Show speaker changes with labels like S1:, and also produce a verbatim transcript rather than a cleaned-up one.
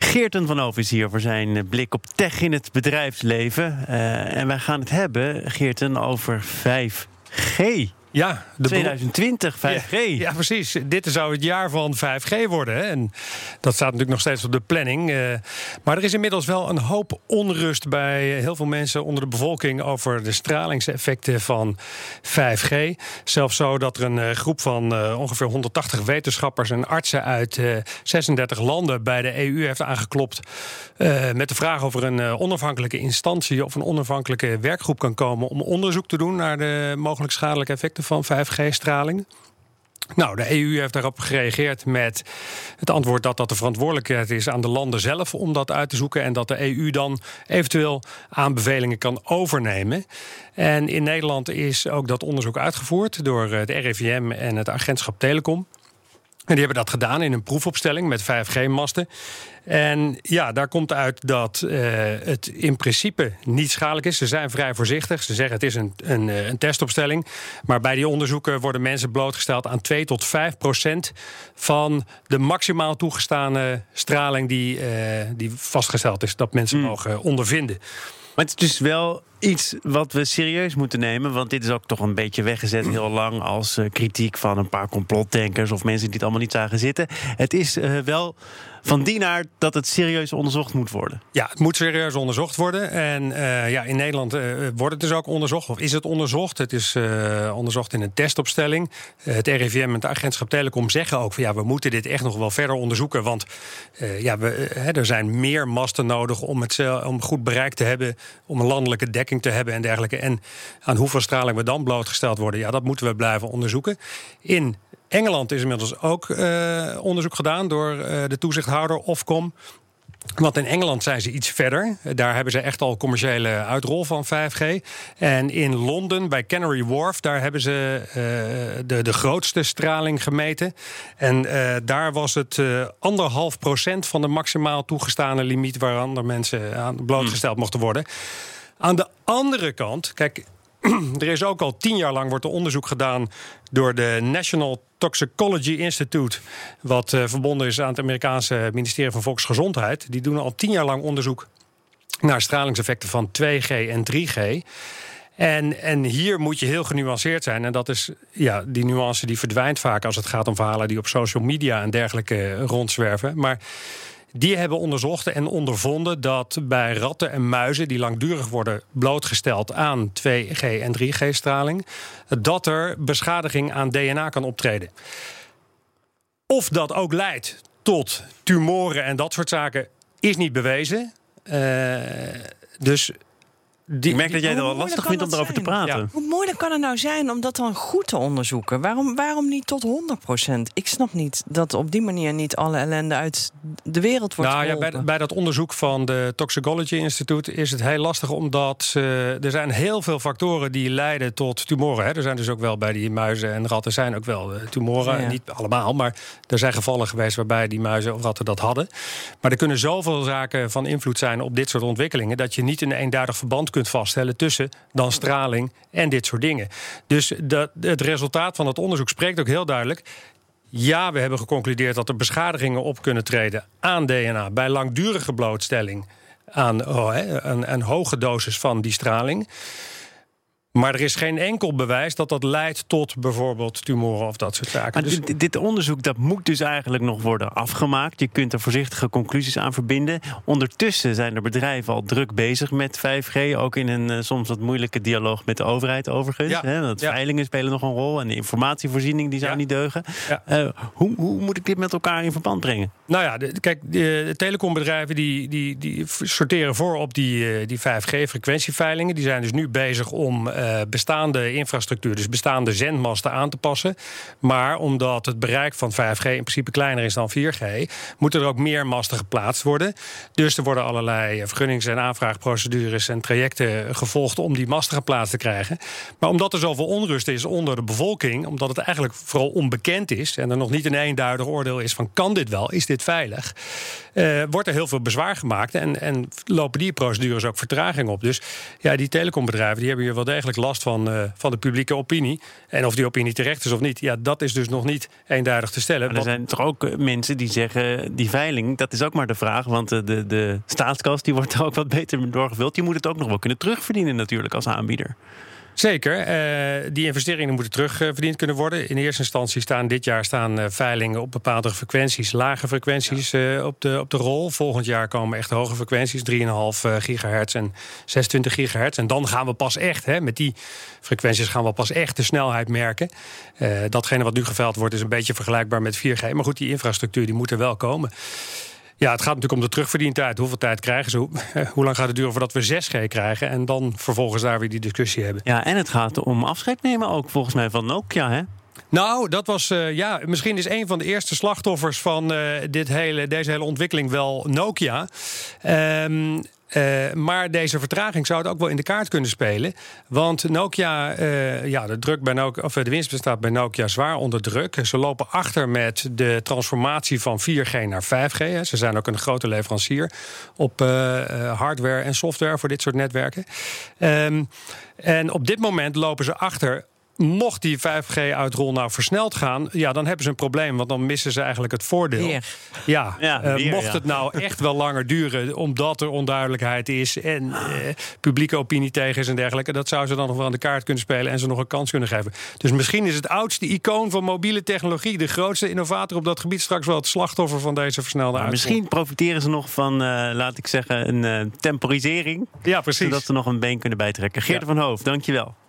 S1: Geerten van Hoof is hier voor zijn blik op tech in het bedrijfsleven. Uh, en wij gaan het hebben, Geerten, over vijf G.
S2: Ja, de
S1: twintig twintig, vijf G.
S2: Ja, ja, precies. Dit zou het jaar van vijf G worden. Hè? En dat staat natuurlijk nog steeds op de planning. Uh, maar er is inmiddels wel een hoop onrust bij heel veel mensen onder de bevolking over de stralingseffecten van vijf G. Zelfs zo dat er een uh, groep van uh, ongeveer honderdtachtig wetenschappers en artsen uit uh, zesendertig landen bij de E U heeft aangeklopt uh, met de vraag of er een uh, onafhankelijke instantie of een onafhankelijke werkgroep kan komen om onderzoek te doen naar de mogelijk schadelijke effecten van vijf G-straling. Nou, de E U heeft daarop gereageerd met het antwoord dat dat de verantwoordelijkheid is aan de landen zelf om dat uit te zoeken en dat de E U dan eventueel aanbevelingen kan overnemen. En in Nederland is ook dat onderzoek uitgevoerd door het R I V M en het Agentschap Telecom. En die hebben dat gedaan in een proefopstelling met vijf G-masten. En ja, daar komt uit dat uh, het in principe niet schadelijk is. Ze zijn vrij voorzichtig. Ze zeggen het is een, een, een testopstelling. Maar bij die onderzoeken worden mensen blootgesteld aan twee tot vijf procent van de maximaal toegestane straling die, uh, die vastgesteld is dat mensen mm. mogen ondervinden.
S1: Maar het is dus wel iets wat we serieus moeten nemen. Want dit is ook toch een beetje weggezet heel lang als uh, kritiek van een paar complotdenkers of mensen die het allemaal niet zagen zitten. Het is uh, wel van die aard dat het serieus onderzocht moet worden.
S2: Ja, het moet serieus onderzocht worden. En uh, ja, in Nederland uh, wordt het dus ook onderzocht. Of is het onderzocht? Het is uh, onderzocht in een testopstelling. Uh, het R I V M en het Agentschap Telecom zeggen ook van ja, we moeten dit echt nog wel verder onderzoeken. Want uh, ja, we, uh, er zijn meer masten nodig om, het, uh, om goed bereik te hebben, om een landelijke dekking te hebben en dergelijke. En aan hoeveel straling we dan blootgesteld worden, ja, dat moeten we blijven onderzoeken. In Engeland is inmiddels ook uh, onderzoek gedaan door uh, de toezichthouder Ofcom. Want in Engeland zijn ze iets verder. Daar hebben ze echt al commerciële uitrol van vijf G. En in Londen, bij Canary Wharf, daar hebben ze uh, de, de grootste straling gemeten. En uh, daar was het uh, anderhalf procent van de maximaal toegestane limiet waaraan er mensen aan blootgesteld hmm. mochten worden. Aan de andere kant, kijk, er is ook al tien jaar lang wordt er onderzoek gedaan door de National Toxicology Institute, wat uh, verbonden is aan het Amerikaanse ministerie van Volksgezondheid. Die doen al tien jaar lang onderzoek naar stralingseffecten van twee G en drie G. En, en hier moet je heel genuanceerd zijn. En dat is, ja, die nuance die verdwijnt vaak als het gaat om verhalen die op social media en dergelijke rondzwerven. Maar die hebben onderzocht en ondervonden dat bij ratten en muizen die langdurig worden blootgesteld aan twee G en drie G-straling, dat er beschadiging aan D N A kan optreden. Of dat ook leidt tot tumoren en dat soort zaken is niet bewezen. Uh, dus Die,
S1: ik merk dat jij het wel lastig vindt om erover te praten.
S3: Ja. Hoe moeilijk kan het nou zijn om dat dan goed te onderzoeken? Waarom, waarom niet tot honderd procent? Ik snap niet dat op die manier niet alle ellende uit de wereld wordt
S2: nou,
S3: geholpen.
S2: Ja, bij, bij dat onderzoek van de Toxicology Institute is het heel lastig, omdat uh, er zijn heel veel factoren die leiden tot tumoren. Hè. Er zijn dus ook wel bij die muizen en ratten zijn ook wel uh, tumoren. Ja. Niet allemaal, maar er zijn gevallen geweest waarbij die muizen of ratten dat hadden. Maar er kunnen zoveel zaken van invloed zijn op dit soort ontwikkelingen dat je niet een eenduidig verband kunt kunt vaststellen tussen dan straling en dit soort dingen. Dus dat, het resultaat van het onderzoek spreekt ook heel duidelijk. Ja, we hebben geconcludeerd dat er beschadigingen op kunnen treden aan D N A bij langdurige blootstelling aan oh, hè, een, een hoge dosis van die straling. Maar er is geen enkel bewijs dat dat leidt tot bijvoorbeeld tumoren of dat soort zaken.
S1: Maar dus dit, dit onderzoek dat moet dus eigenlijk nog worden afgemaakt. Je kunt er voorzichtige conclusies aan verbinden. Ondertussen zijn er bedrijven al druk bezig met vijf G. Ook in een uh, soms wat moeilijke dialoog met de overheid overigens.
S2: Ja.
S1: Hè, want
S2: ja.
S1: veilingen spelen nog een rol. En de informatievoorziening die zou ja. niet deugen. Ja. Uh, hoe, hoe moet ik dit met elkaar in verband brengen?
S2: Nou ja, de, kijk, de, de telecombedrijven die, die, die sorteren voor op die, die vijf G-frequentieveilingen. Die zijn dus nu bezig om Uh, bestaande infrastructuur, dus bestaande zendmasten aan te passen. Maar omdat het bereik van vijf G in principe kleiner is dan vier G, moeten er ook meer masten geplaatst worden. Dus er worden allerlei vergunnings- en aanvraagprocedures en trajecten gevolgd om die masten geplaatst te krijgen. Maar omdat er zoveel onrust is onder de bevolking, omdat het eigenlijk vooral onbekend is en er nog niet een eenduidig oordeel is van kan dit wel, is dit veilig, uh, wordt er heel veel bezwaar gemaakt. En, en lopen die procedures ook vertraging op. Dus ja, die telecombedrijven die hebben hier wel degelijk last van, uh, van de publieke opinie. En of die opinie terecht is of niet, ja, dat is dus nog niet eenduidig te stellen.
S1: Maar er zijn toch ook mensen die zeggen, die veiling, dat is ook maar de vraag. Want de, de, de staatskas die wordt er ook wat beter doorgevuld. Die moet het ook nog wel kunnen terugverdienen natuurlijk als aanbieder.
S2: Zeker. Uh, die investeringen moeten terugverdiend kunnen worden. In eerste instantie staan dit jaar staan uh, veilingen op bepaalde frequenties, lage frequenties uh, op, de, op de rol. Volgend jaar komen echt hoge frequenties, drie komma vijf gigahertz en zesentwintig gigahertz. En dan gaan we pas echt, hè, met die frequenties gaan we pas echt de snelheid merken. Uh, datgene wat nu geveild wordt is een beetje vergelijkbaar met vier G. Maar goed, die infrastructuur die moet er wel komen. Ja, het gaat natuurlijk om de terugverdientijd. Hoeveel tijd krijgen ze? Hoe lang gaat het duren voordat we zes G krijgen? En dan vervolgens daar weer die discussie hebben.
S1: Ja, en het gaat om afscheid nemen ook volgens mij van Nokia, hè?
S2: Nou, dat was uh, ja, misschien is een van de eerste slachtoffers van uh, dit hele, deze hele ontwikkeling wel Nokia. Um, Uh, maar deze vertraging zou het ook wel in de kaart kunnen spelen. Want Nokia, uh, ja, de, druk bij Nokia, of de winst bestaat bij Nokia zwaar onder druk. Ze lopen achter met de transformatie van vier G naar vijf G. Hè. Ze zijn ook een grote leverancier op uh, hardware en software voor dit soort netwerken. Um, en op dit moment lopen ze achter. Mocht die vijf G-uitrol nou versneld gaan, ja, dan hebben ze een probleem, want dan missen ze eigenlijk het voordeel.
S3: Weer.
S2: Ja,
S1: ja
S2: uh,
S1: weer,
S2: mocht
S1: ja.
S2: het nou echt wel langer duren, omdat er onduidelijkheid is en uh, publieke opinie tegen is en dergelijke, dat zou ze dan nog wel aan de kaart kunnen spelen en ze nog een kans kunnen geven. Dus misschien is het oudste icoon van mobiele technologie, de grootste innovator op dat gebied, straks wel het slachtoffer van deze versnelde uitrol.
S1: Misschien profiteren ze nog van, uh, laat ik zeggen, een uh, temporisering.
S2: Ja, precies.
S1: Zodat ze nog een been kunnen bijtrekken. Geert
S2: Ja.
S1: van Hoof, dankjewel.